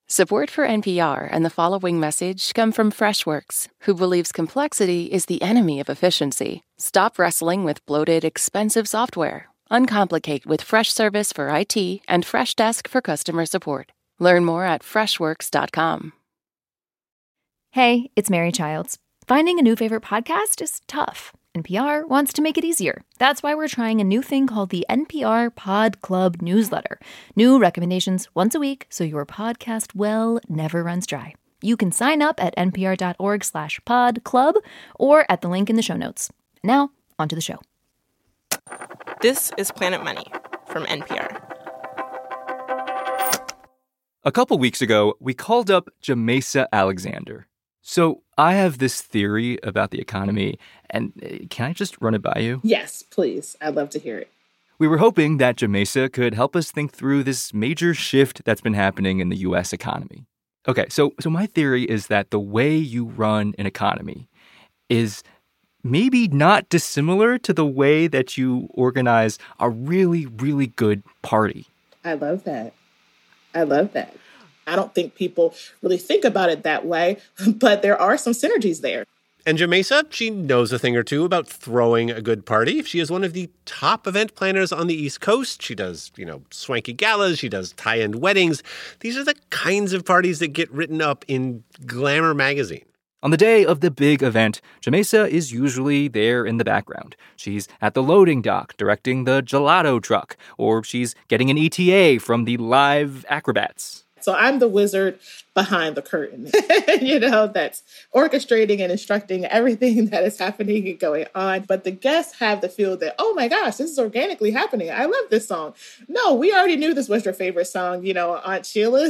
Support for NPR and the following message come from Freshworks, who believes complexity is the enemy of efficiency. Stop wrestling with bloated, expensive software. Uncomplicate with Freshservice for IT and Freshdesk for customer support. Learn more at freshworks.com. Hey, it's Mary Childs. Finding a new favorite podcast is tough. NPR wants to make it easier. That's why we're trying a new thing called the NPR Pod Club newsletter. New recommendations once a week so your podcast well never runs dry. You can sign up at npr.org/podclub or at the link in the show notes. Now, onto the show. This is Planet Money from NPR. A couple weeks ago, we called up Jamesa Alexander. So I have this theory about the economy, and can I just run it by you? Yes, please. I'd love to hear it. We were hoping that Jamesa could help us think through this major shift that's been happening in the U.S. economy. Okay, so my theory is that the way you run an economy is maybe not dissimilar to the way that you organize a really, really good party. I love that. I love that. I don't think people really think about it that way, but there are some synergies there. And Jamesa, she knows a thing or two about throwing a good party. She is one of the top event planners on the East Coast. She does, swanky galas. She does tie-end weddings. These are the kinds of parties that get written up in Glamour magazine. On the day of the big event, Jamesa is usually there in the background. She's at the loading dock directing the gelato truck, or she's getting an ETA from the live acrobats. So I'm the wizard behind the curtain, that's orchestrating and instructing everything that is happening and going on. But the guests have the feel that, oh my gosh, this is organically happening. I love this song. No, we already knew this was your favorite song. Aunt Sheila,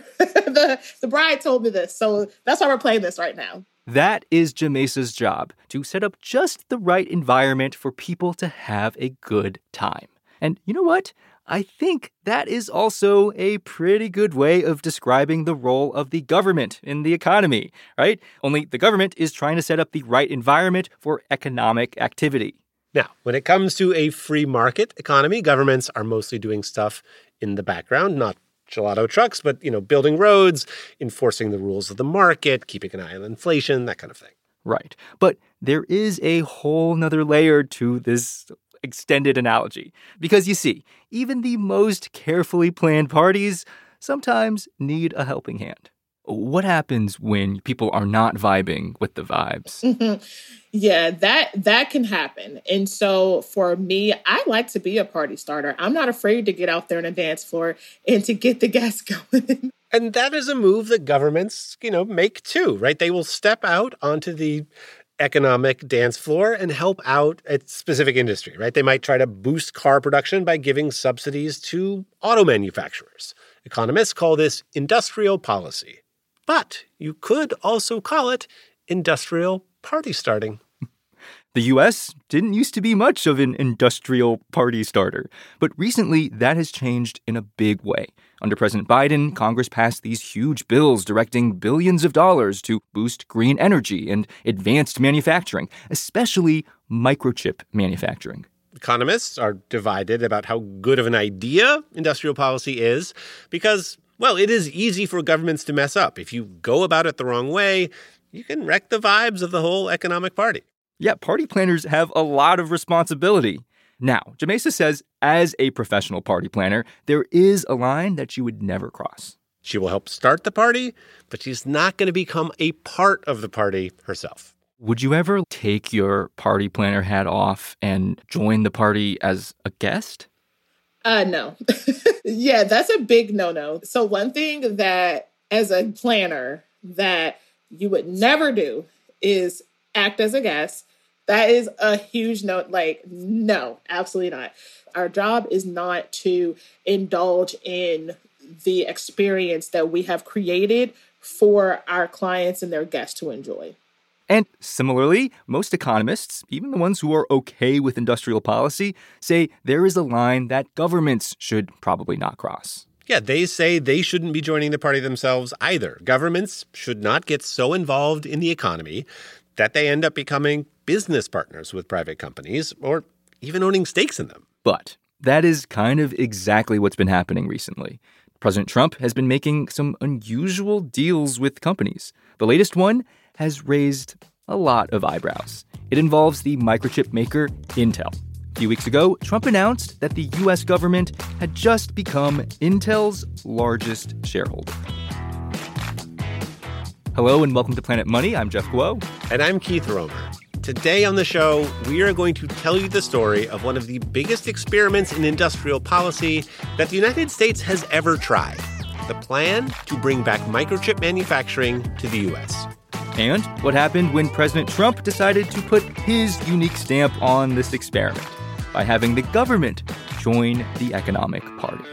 the bride told me this. So that's why we're playing this right now. That is Jamesa's job, to set up just the right environment for people to have a good time. And you know what? I think that is also a pretty good way of describing the role of the government in the economy, right? Only the government is trying to set up the right environment for economic activity. Now, when it comes to a free market economy, governments are mostly doing stuff in the background, not gelato trucks, but, building roads, enforcing the rules of the market, keeping an eye on inflation, that kind of thing. Right. But there is a whole nother layer to this extended analogy. Because you see, even the most carefully planned parties sometimes need a helping hand. What happens when people are not vibing with the vibes? Yeah, that can happen. And so for me, I like to be a party starter. I'm not afraid to get out there on a dance floor and to get the guests going. And that is a move that governments, make too, right? They will step out onto the economic dance floor and help out a specific industry, right? They might try to boost car production by giving subsidies to auto manufacturers. Economists call this industrial policy. But you could also call it industrial party starting. The U.S. didn't used to be much of an industrial party starter, but recently that has changed in a big way. Under President Biden, Congress passed these huge bills directing billions of dollars to boost green energy and advanced manufacturing, especially microchip manufacturing. Economists are divided about how good of an idea industrial policy is because, well, it is easy for governments to mess up. If you go about it the wrong way, you can wreck the vibes of the whole economic party. Yeah, party planners have a lot of responsibility. Now, Jamesa says, as a professional party planner, there is a line that you would never cross. She will help start the party, but she's not going to become a part of the party herself. Would you ever take your party planner hat off and join the party as a guest? No. Yeah, that's a big no-no. So one thing that, as a planner, that you would never do is act as a guest. That is a huge no. No, absolutely not. Our job is not to indulge in the experience that we have created for our clients and their guests to enjoy. And similarly, most economists, even the ones who are okay with industrial policy, say there is a line that governments should probably not cross. Yeah, they say they shouldn't be joining the party themselves either. Governments should not get so involved in the economy that they end up becoming business partners with private companies or even owning stakes in them. But that is kind of exactly what's been happening recently. President Trump has been making some unusual deals with companies. The latest one has raised a lot of eyebrows. It involves the microchip maker Intel. A few weeks ago, Trump announced that the U.S. government had just become Intel's largest shareholder. Hello and welcome to Planet Money. I'm Jeff Guo. And I'm Keith Romer. Today on the show, we are going to tell you the story of one of the biggest experiments in industrial policy that the United States has ever tried. The plan to bring back microchip manufacturing to the U.S. And what happened when President Trump decided to put his unique stamp on this experiment by having the government join the economic party.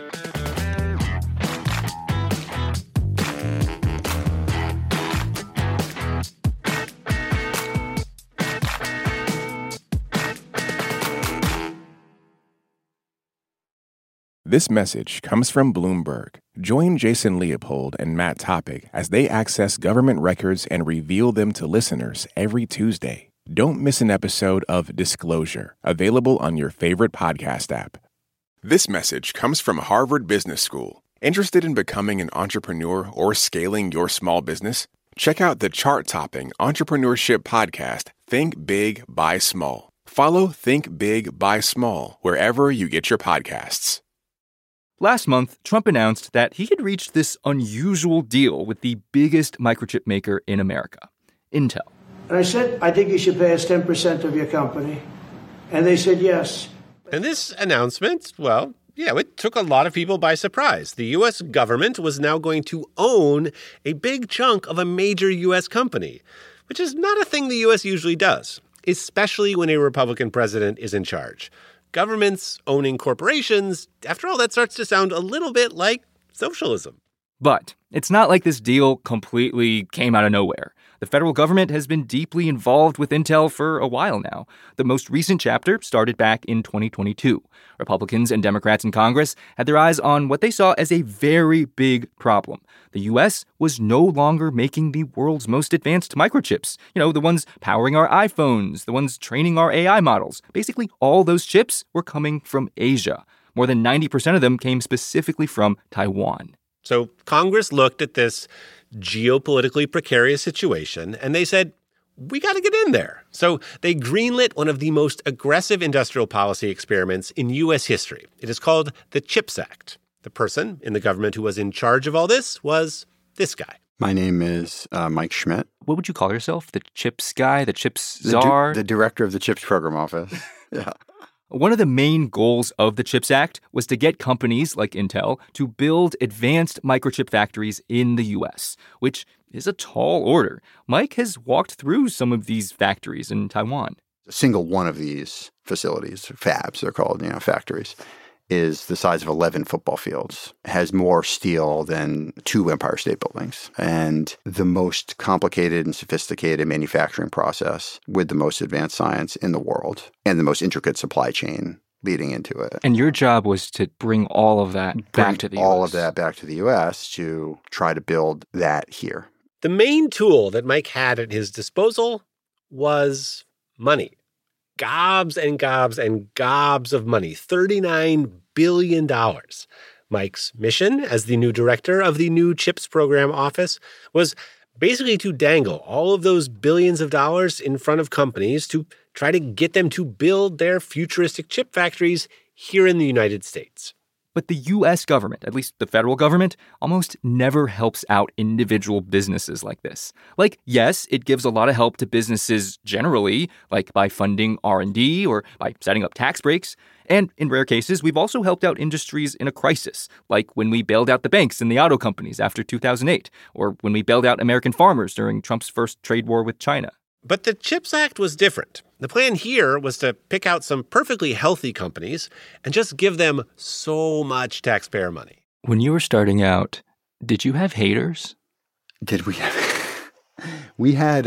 This message comes from Bloomberg. Join Jason Leopold and Matt Topic as they access government records and reveal them to listeners every Tuesday. Don't miss an episode of Disclosure, available on your favorite podcast app. This message comes from Harvard Business School. Interested in becoming an entrepreneur or scaling your small business? Check out the chart-topping entrepreneurship podcast, Think Big, Buy Small. Follow Think Big, Buy Small wherever you get your podcasts. Last month, Trump announced that he had reached this unusual deal with the biggest microchip maker in America, Intel. And I said, I think you should pay us 10% of your company. And they said yes. And this announcement, well, yeah, it took a lot of people by surprise. The U.S. government was now going to own a big chunk of a major U.S. company, which is not a thing the U.S. usually does, especially when a Republican president is in charge. Governments owning corporations, after all, that starts to sound a little bit like socialism. But it's not like this deal completely came out of nowhere. The federal government has been deeply involved with Intel for a while now. The most recent chapter started back in 2022. Republicans and Democrats in Congress had their eyes on what they saw as a very big problem. The U.S. was no longer making the world's most advanced microchips. You know, the ones powering our iPhones, the ones training our AI models. Basically, all those chips were coming from Asia. More than 90% of them came specifically from Taiwan. So Congress looked at this geopolitically precarious situation, and they said, we got to get in there. So they greenlit one of the most aggressive industrial policy experiments in U.S. history. It is called the CHIPS Act. The person in the government who was in charge of all this was this guy. My name is Mike Schmidt. What would you call yourself? The CHIPS guy? The CHIPS czar? The director of the CHIPS program office. Yeah. One of the main goals of the CHIPS Act was to get companies like Intel to build advanced microchip factories in the U.S., which is a tall order. Mike has walked through some of these factories in Taiwan. A single one of these facilities, fabs, they're called, factories, is the size of 11 football fields, has more steel than 2 Empire State Buildings, and the most complicated and sophisticated manufacturing process with the most advanced science in the world and the most intricate supply chain leading into it. And your job was to bring all of that back to the U.S. All of that back to the U.S. to try to build that here. The main tool that Mike had at his disposal was money. Gobs and gobs and gobs of money. $39 billion. Mike's mission as the new director of the new CHIPS program office was basically to dangle all of those billions of dollars in front of companies to try to get them to build their futuristic chip factories here in the United States. But the U.S. government, at least the federal government, almost never helps out individual businesses like this. Like, yes, it gives a lot of help to businesses generally, like by funding R&D or by setting up tax breaks. And in rare cases, we've also helped out industries in a crisis, like when we bailed out the banks and the auto companies after 2008, or when we bailed out American farmers during Trump's first trade war with China. But the CHIPS Act was different. The plan here was to pick out some perfectly healthy companies and just give them so much taxpayer money. When you were starting out, did you have haters? Did we have? We had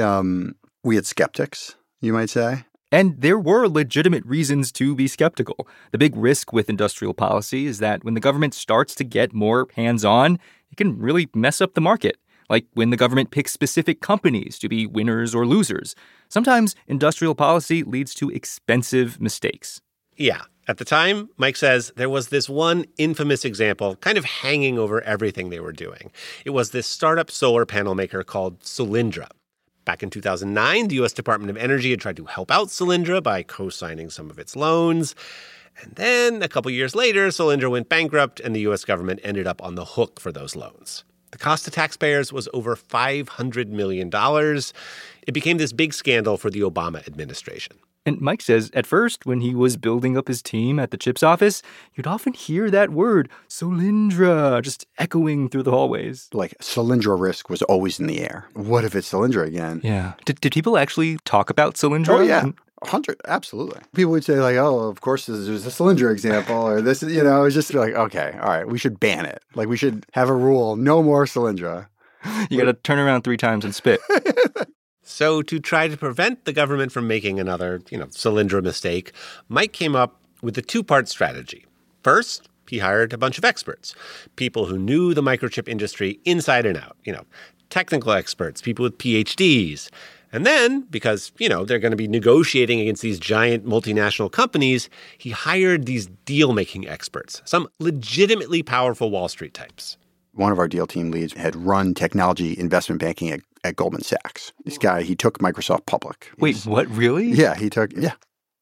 skeptics, you might say. And there were legitimate reasons to be skeptical. The big risk with industrial policy is that when the government starts to get more hands-on, it can really mess up the market. Like when the government picks specific companies to be winners or losers. Sometimes industrial policy leads to expensive mistakes. Yeah, At the time, Mike says there was this one infamous example kind of hanging over everything they were doing. It was this startup solar panel maker called Solyndra. Back in 2009, the U.S. Department of Energy had tried to help out Solyndra by co-signing some of its loans. And then a couple years later, Solyndra went bankrupt and the U.S. government ended up on the hook for those loans. The cost to taxpayers was over $500 million. It became this big scandal for the Obama administration. And Mike says at first, when he was building up his team at the CHIPS office, you'd often hear that word, Solyndra, just echoing through the hallways. Like Solyndra risk was always in the air. What if it's Solyndra again? Yeah. Did people actually talk about Solyndra? Oh, yeah. 100, absolutely. People would say like, oh, of course, there's a Solyndra example, or this, it's just like, okay, all right, we should ban it. Like we should have a rule, no more Solyndra. You got to turn around 3 times and spit. So to try to prevent the government from making another, Solyndra mistake, Mike came up with a 2-part strategy. First, he hired a bunch of experts, people who knew the microchip industry inside and out, technical experts, people with PhDs. And then, because, they're going to be negotiating against these giant multinational companies, he hired these deal-making experts, some legitimately powerful Wall Street types. One of our deal team leads had run technology investment banking at Goldman Sachs. This guy, he took Microsoft public. Wait, what, really? Yeah, he took, yeah.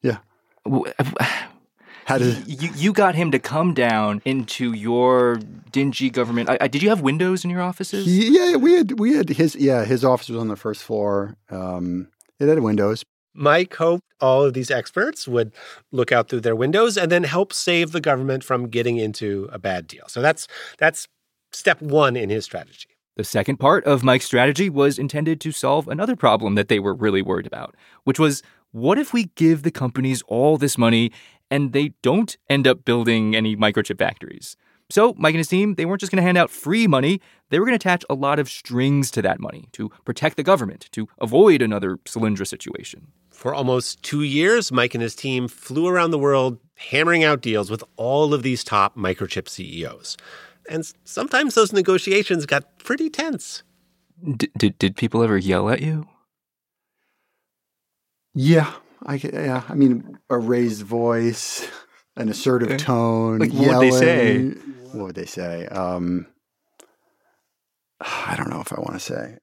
How did you got him to come down into your dingy government? Did you have windows in your offices? Yeah, we had his office was on the first floor. It had windows. Mike hoped all of these experts would look out through their windows and then help save the government from getting into a bad deal. So that's step 1 in his strategy. The second part of Mike's strategy was intended to solve another problem that they were really worried about, which was, what if we give the companies all this money and they don't end up building any microchip factories? So Mike and his team, they weren't just going to hand out free money. They were going to attach a lot of strings to that money to protect the government, to avoid another Solyndra situation. For almost 2 years, Mike and his team flew around the world hammering out deals with all of these top microchip CEOs. And sometimes those negotiations got pretty tense. Did people ever yell at you? Yeah. I mean, a raised voice, an assertive tone, like yelling. What would they say? What would they say? I don't know if I want to say.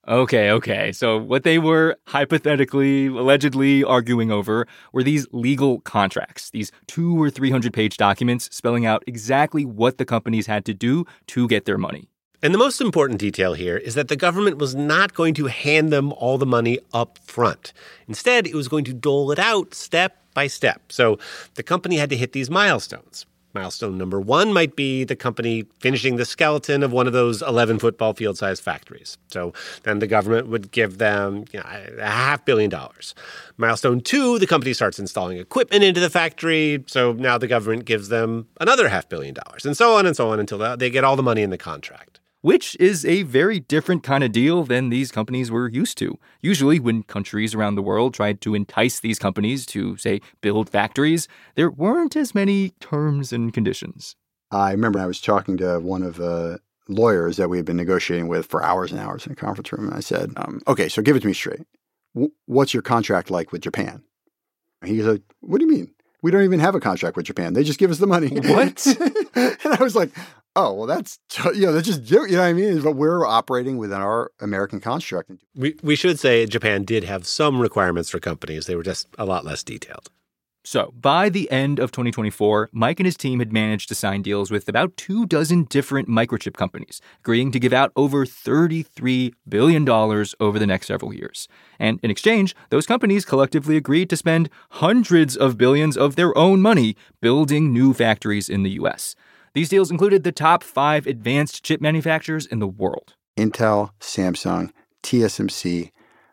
Okay. So what they were hypothetically, allegedly arguing over were these legal contracts, these 200 or 300-page documents spelling out exactly what the companies had to do to get their money. And the most important detail here is that the government was not going to hand them all the money up front. Instead, it was going to dole it out step by step. So the company had to hit these milestones. Milestone number 1 might be the company finishing the skeleton of one of those 11 football field-sized factories. So then the government would give them $500 million. Milestone 2, the company starts installing equipment into the factory. So now the government gives them another $500 million, and so on until they get all the money in the contract. Which is a very different kind of deal than these companies were used to. Usually, when countries around the world tried to entice these companies to, say, build factories, there weren't as many terms and conditions. I remember I was talking to one of the lawyers that we had been negotiating with for hours and hours in a conference room, and I said, okay, so give it to me straight. What's your contract like with Japan? And he said, what do you mean? We don't even have a contract with Japan. They just give us the money. What? And I was like, oh, well, that's just, you know what I mean? But we're operating within our American construct. We should say Japan did have some requirements for companies. They were just a lot less detailed. So by the end of 2024, Mike and his team had managed to sign deals with about 24 different microchip companies, agreeing to give out over $33 billion over the next several years. And in exchange, those companies collectively agreed to spend hundreds of billions of their own money building new factories in the U.S. These deals included the top 5 advanced chip manufacturers in the world: Intel, Samsung, TSMC,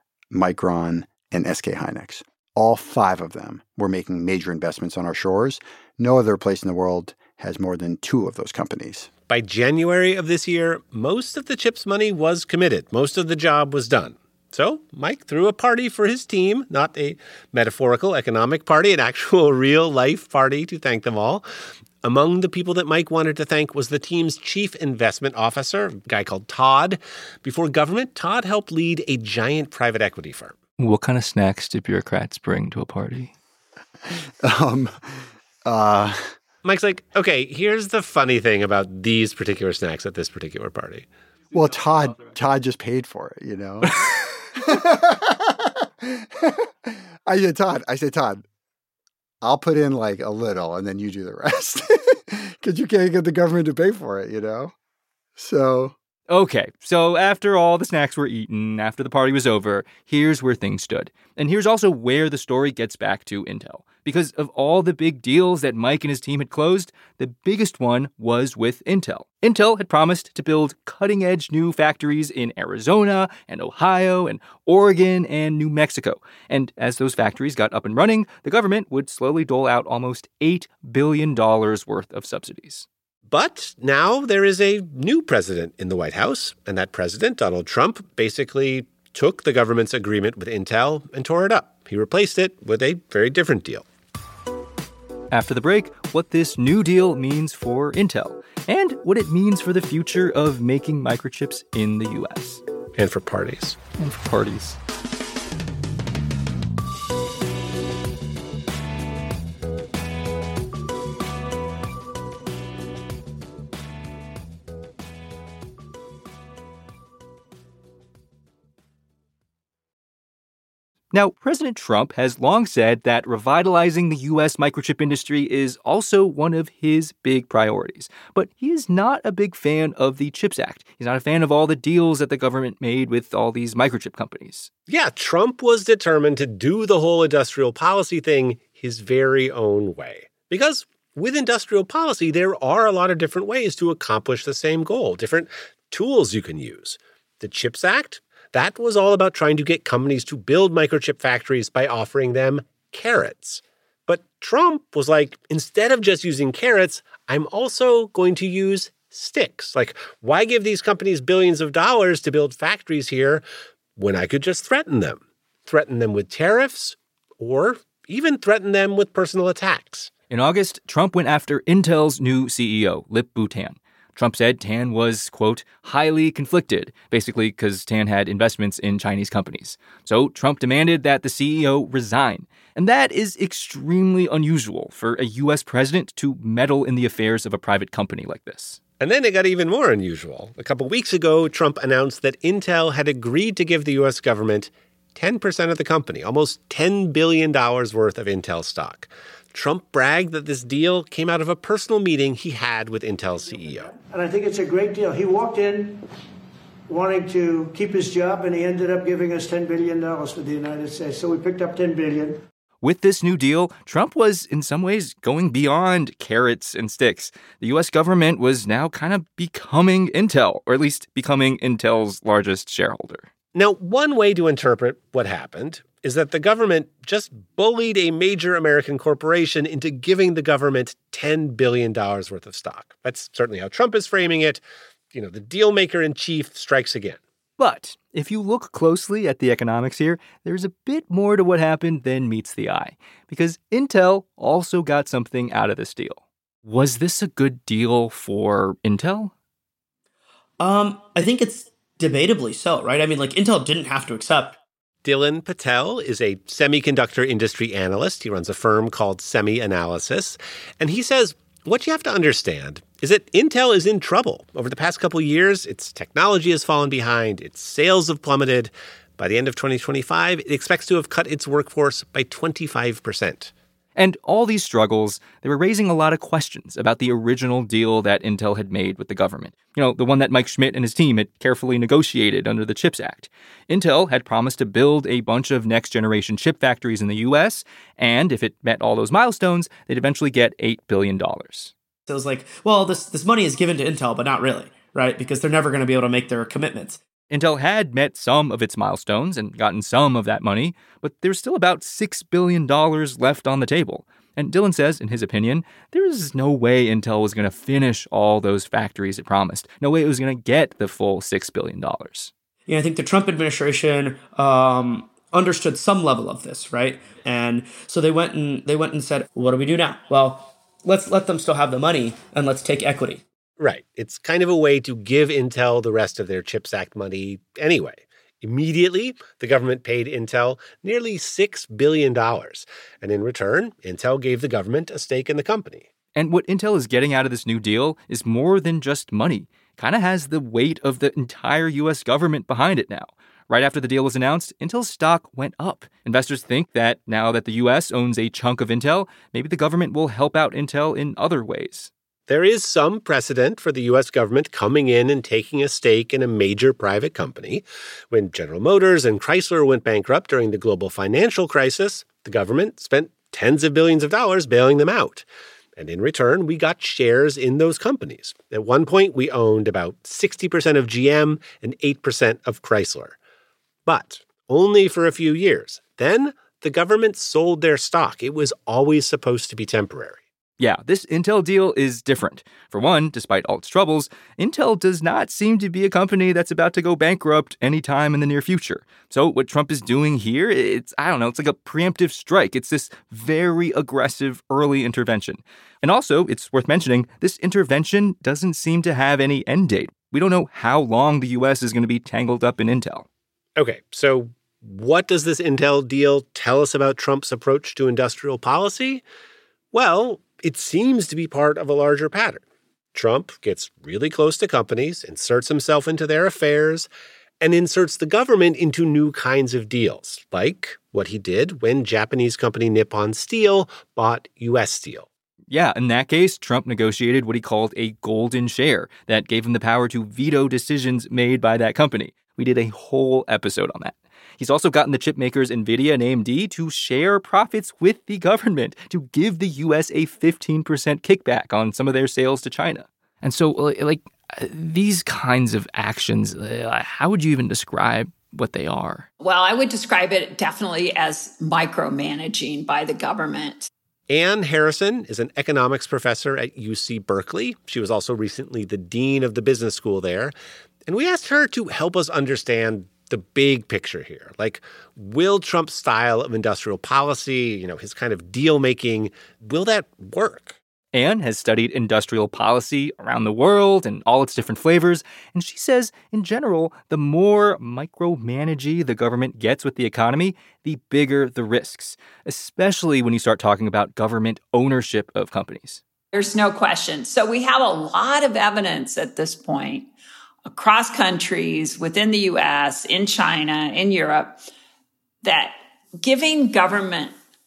Micron, and SK Hynix. All 5 of them were making major investments on our shores. No other place in the world has more than 2 of those companies. By January of this year, most of the CHIPS money was committed. Most of the job was done. So Mike threw a party for his team, not a metaphorical economic party, an actual real-life party to thank them all. Among the people that Mike wanted to thank was the team's chief investment officer, a guy called Todd. Before government, Todd helped lead a giant private equity firm. What kind of snacks do bureaucrats bring to a party? Mike's like, okay, here's the funny thing about these particular snacks at this particular party. Well, Todd just paid for it, you know? I said, Todd, I'll put in like a little and then you do the rest. Because you can't get the government to pay for it, you know? So. Okay, so after all the snacks were eaten, after the party was over, here's where things stood. And here's also where the story gets back to Intel. Because of all the big deals that Mike and his team had closed, the biggest one was with Intel. Intel had promised to build cutting-edge new factories in Arizona and Ohio and Oregon and New Mexico. And as those factories got up and running, the government would slowly dole out almost $8 billion worth of subsidies. But now there is a new president in the White House, and that president, Donald Trump, basically took the government's agreement with Intel and tore it up. He replaced it with a very different deal. After the break, what this new deal means for Intel and what it means for the future of making microchips in the U.S. And for parties. Now, President Trump has long said that revitalizing the U.S. microchip industry is also one of his big priorities. But he is not a big fan of the CHIPS Act. He's not a fan of all the deals that the government made with all these microchip companies. Yeah, Trump was determined to do the whole industrial policy thing his very own way. Because with industrial policy, there are a lot of different ways to accomplish the same goal, different tools you can use. The CHIPS Act? That was all about trying to get companies to build microchip factories by offering them carrots. But Trump was like, instead of just using carrots, I'm also going to use sticks. Like, why give these companies billions of dollars to build factories here when I could just threaten them? Threaten them with tariffs or even threaten them with personal attacks. In August, Trump went after Intel's new CEO, Lip-Bu Tan. Trump said Tan was, quote, highly conflicted, basically because Tan had investments in Chinese companies. So Trump demanded that the CEO resign. And that is extremely unusual for a U.S. president to meddle in the affairs of a private company like this. And then it got even more unusual. A couple weeks ago, Trump announced that Intel had agreed to give the U.S. government 10% of the company, almost $10 billion worth of Intel stock. Trump bragged that this deal came out of a personal meeting he had with Intel's CEO. And I think it's a great deal. He walked in wanting to keep his job, and he ended up giving us $10 billion for the United States. So we picked up $10 billion. With this new deal, Trump was in some ways going beyond carrots and sticks. The U.S. government was now kind of becoming Intel, or at least becoming Intel's largest shareholder. Now, one way to interpret what happened is that the government just bullied a major American corporation into giving the government $10 billion worth of stock. That's certainly how Trump is framing it. You know, the deal maker in chief strikes again. But if you look closely at the economics here, there's a bit more to what happened than meets the eye. Because Intel also got something out of this deal. Was this a good deal for Intel? I think it's debatably so, right? I mean, like, Intel didn't have to accept. Dylan Patel is a semiconductor industry analyst. He runs a firm called SemiAnalysis. And he says, what you have to understand is that Intel is in trouble. Over the past couple of years, its technology has fallen behind, its sales have plummeted. By the end of 2025, it expects to have cut its workforce by 25%. And all these struggles, they were raising a lot of questions about the original deal that Intel had made with the government. You know, the one that Mike Schmidt and his team had carefully negotiated under the CHIPS Act. Intel had promised to build a bunch of next-generation chip factories in the U.S., and if it met all those milestones, they'd eventually get $8 billion. So it was like, well, this money is given to Intel, but not really, right? Because they're never going to be able to make their commitments. Intel had met some of its milestones and gotten some of that money, but there's still about $6 billion left on the table. And Dylan says, in his opinion, there is no way Intel was going to finish all those factories it promised. No way it was going to get the full $6 billion. Yeah, I think the Trump administration understood some level of this, right? And so they went and said, what do we do now? Well, let's let them still have the money and let's take equity. Right. It's kind of a way to give Intel the rest of their CHIPS Act money anyway. Immediately, the government paid Intel nearly $6 billion. And in return, Intel gave the government a stake in the company. And what Intel is getting out of this new deal is more than just money. Kind of has the weight of the entire U.S. government behind it now. Right after the deal was announced, Intel's stock went up. Investors think that now that the U.S. owns a chunk of Intel, maybe the government will help out Intel in other ways. There is some precedent for the U.S. government coming in and taking a stake in a major private company. When General Motors and Chrysler went bankrupt during the global financial crisis, the government spent tens of billions of dollars bailing them out. And in return, we got shares in those companies. At one point, we owned about 60% of GM and 8% of Chrysler. But only for a few years. Then the government sold their stock. It was always supposed to be temporary. Yeah, this Intel deal is different. For one, despite all its troubles, Intel does not seem to be a company that's about to go bankrupt anytime in the near future. So what Trump is doing here, it's like a preemptive strike. It's this very aggressive early intervention. And also, it's worth mentioning, this intervention doesn't seem to have any end date. We don't know how long the U.S. is going to be tangled up in Intel. Okay, so what does this Intel deal tell us about Trump's approach to industrial policy? Well, it seems to be part of a larger pattern. Trump gets really close to companies, inserts himself into their affairs, and inserts the government into new kinds of deals, like what he did when Japanese company Nippon Steel bought U.S. Steel. Yeah, in that case, Trump negotiated what he called a golden share that gave him the power to veto decisions made by that company. We did a whole episode on that. He's also gotten the chip makers NVIDIA and AMD to share profits with the government to give the U.S. a 15% kickback on some of their sales to China. And so, these kinds of actions, how would you even describe what they are? Well, I would describe it definitely as micromanaging by the government. Ann Harrison is an economics professor at UC Berkeley. She was also recently the dean of the business school there. And we asked her to help us understand the big picture here. Like, will Trump's style of industrial policy, his kind of deal-making, will that work? Anne has studied industrial policy around the world and all its different flavors, and she says, in general, the more micromanagey the government gets with the economy, the bigger the risks, especially when you start talking about government ownership of companies. There's no question. So we have a lot of evidence at this point across countries, within the U.S., in China, in Europe, that giving government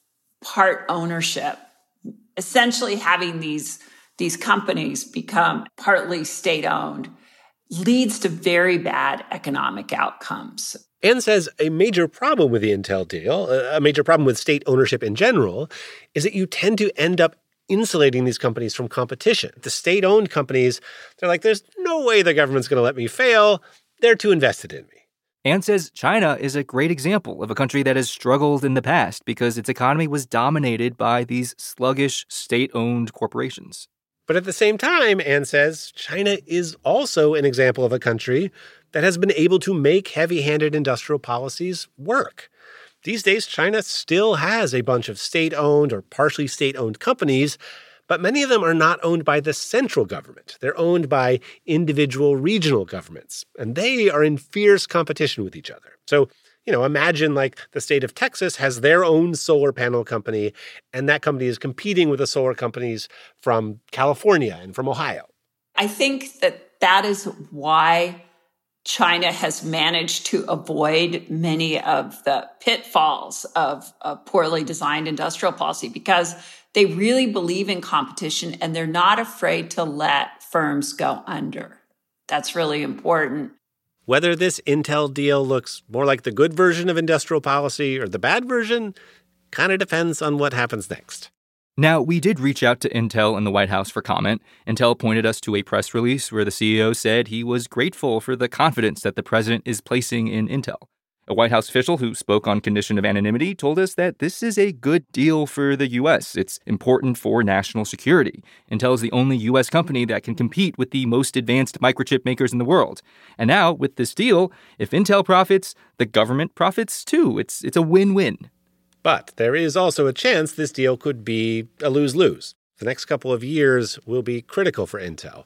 part ownership, essentially having these companies become partly state-owned, leads to very bad economic outcomes. Ann says a major problem with the Intel deal, a major problem with state ownership in general, is that you tend to end up insulating these companies from competition. The state-owned companies, they're like, there's no way the government's going to let me fail. They're too invested in me. Ann says China is a great example of a country that has struggled in the past because its economy was dominated by these sluggish state-owned corporations. But at the same time, Ann says, China is also an example of a country that has been able to make heavy-handed industrial policies work. These days, China still has a bunch of state-owned or partially state-owned companies, but many of them are not owned by the central government. They're owned by individual regional governments, and they are in fierce competition with each other. So, imagine like the state of Texas has their own solar panel company, and that company is competing with the solar companies from California and from Ohio. I think that is why China has managed to avoid many of the pitfalls of poorly designed industrial policy because they really believe in competition and they're not afraid to let firms go under. That's really important. Whether this Intel deal looks more like the good version of industrial policy or the bad version kind of depends on what happens next. Now, we did reach out to Intel and the White House for comment. Intel pointed us to a press release where the CEO said he was grateful for the confidence that the president is placing in Intel. A White House official who spoke on condition of anonymity told us that this is a good deal for the U.S. It's important for national security. Intel is the only U.S. company that can compete with the most advanced microchip makers in the world. And now, with this deal, if Intel profits, the government profits too. It's a win-win. But there is also a chance this deal could be a lose-lose. The next couple of years will be critical for Intel.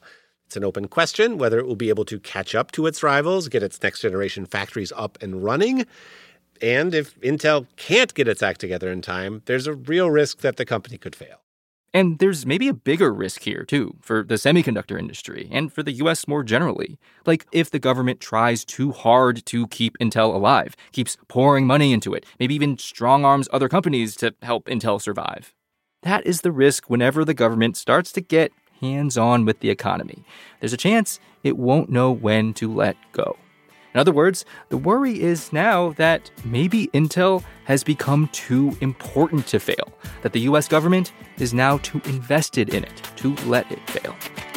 It's an open question whether it will be able to catch up to its rivals, get its next-generation factories up and running. And if Intel can't get its act together in time, there's a real risk that the company could fail. And there's maybe a bigger risk here, too, for the semiconductor industry and for the U.S. more generally. Like, if the government tries too hard to keep Intel alive, keeps pouring money into it, maybe even strong-arms other companies to help Intel survive. That is the risk whenever the government starts to get hands-on with the economy. There's a chance it won't know when to let go. In other words, the worry is now that maybe Intel has become too important to fail, that the U.S. government is now too invested in it to let it fail.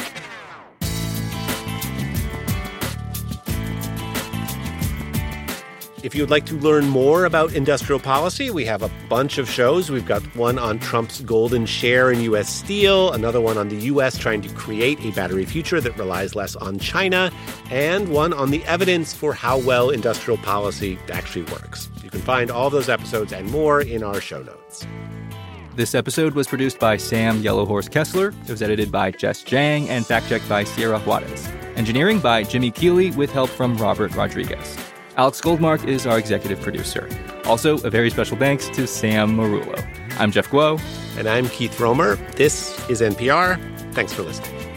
If you'd like to learn more about industrial policy, we have a bunch of shows. We've got one on Trump's golden share in U.S. steel, another one on the U.S. trying to create a battery future that relies less on China, and one on the evidence for how well industrial policy actually works. You can find all those episodes and more in our show notes. This episode was produced by Sam Yellowhorse Kessler. It was edited by Jess Jang and fact-checked by Sierra Juarez. Engineering by Jimmy Keeley with help from Robert Rodriguez. Alex Goldmark is our executive producer. Also, a very special thanks to Sam Marullo. I'm Jeff Guo. And I'm Keith Romer. This is NPR. Thanks for listening.